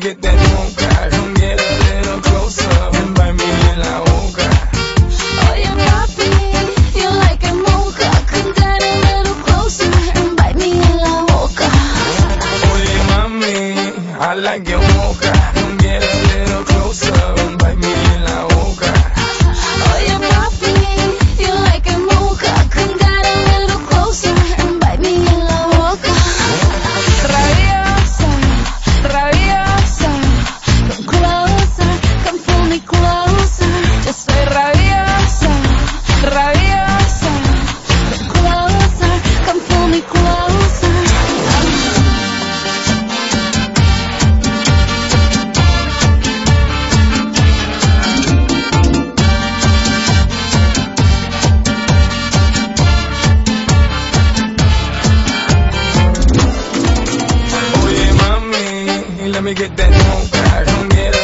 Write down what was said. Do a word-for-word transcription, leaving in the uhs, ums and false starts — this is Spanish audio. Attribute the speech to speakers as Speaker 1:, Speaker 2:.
Speaker 1: get that mocha. Come get a little closer and bite me en la boca.
Speaker 2: Oye, papi, you like a mocha. Come get a little closer and bite me en la boca.
Speaker 1: Oye, mami, I like your mocha. Come get a little closer and bite me en la boca.
Speaker 2: Oye, papi, you like a mocha. Come get a little closer and bite me en la boca. Rabiosa, rabiosa, come closer, come pull me closer. Yo soy rabiosa, rabiosa, come closer, come pull me closer.
Speaker 1: Oye, mami, let me get that mocha. Come get